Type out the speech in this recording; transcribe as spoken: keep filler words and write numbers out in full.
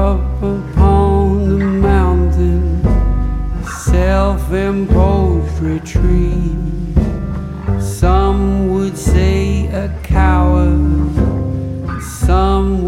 up upon the mountain, self-imposed retreat. Some would say a coward, some